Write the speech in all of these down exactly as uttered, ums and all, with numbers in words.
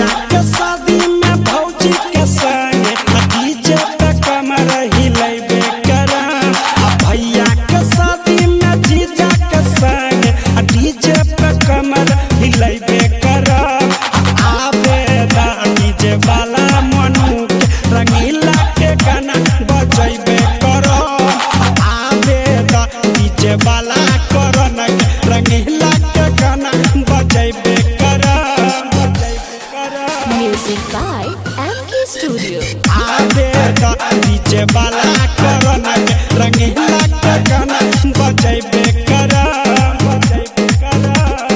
के शादी में भौजी के संग डीजे पे कमर हिलैबे करम। भैया के शादी में जीजा के संग डीजे पे कमर हिलैबे करम। आबे दा डीजे वाला मनु के रंगीला के गाना बजैबे करम। आबे दा डीजे वाला करन के रंगीला के गाना बजैबे करम। Music by M K Studio. आबे दा डीजे वाला करन के रंगीला के गाना बजैबे करम। बजैबे करम।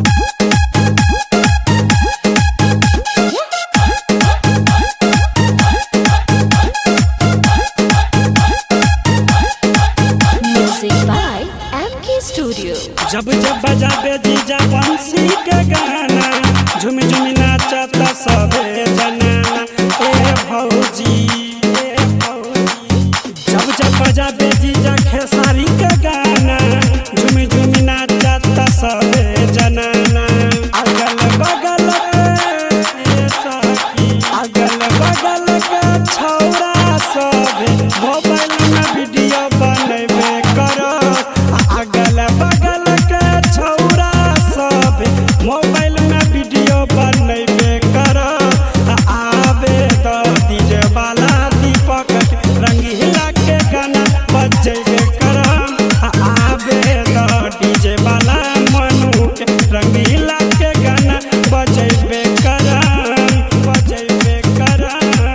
Music by M K Studio. जब जब बजाबे जीजा बंसी के गाना झुम झुम नाचता सबे जनाना। ए भौजी ए भौजी जब जब बजाबे जीजा खेसारी के गाना झुम झुम नाचता सबे जनाना। अगल बगल के सखी अगल बगल के छौरा सबे मोबाइल में वीडियो बनैबे करो। अगल बगल के छौरा सब मोबाइल में वीडियो बनैबे करो। आबे तो डीजे वाला दीपक रंगीला के गाना बजैबे करम। आबे तो डीजे वाला मनु के रंगीला के गाना बजैबे करम। बजैबे करम।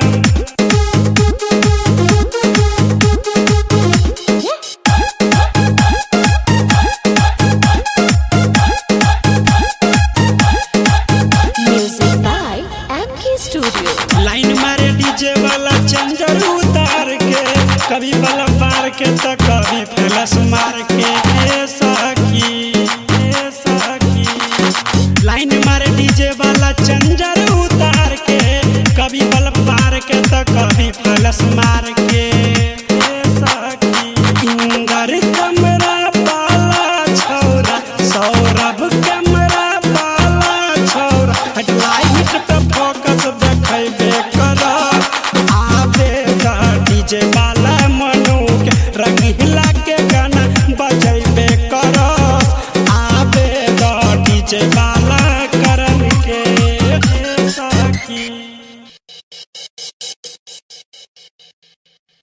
Music by M K Studio. Line मारे डीजे वाला चंजर उतार के कभी बल मार के तो कभी फ्लैश मार के। ए सखी ए सखी लाइन मारे डीजे वाला चंजर उतार के कभी बल पार के तो कभी फ्लैश मार के। ए सखी इंदर कमरा वाला छौरा सौरभ कमरा वाला छौरा लाइट पे फोकस देखैबे करम। आबे दा डीजे वाला मनु के रंगीला के गाना बजैबे करम। आबे दा डीजे वाला करन के। ए सखी।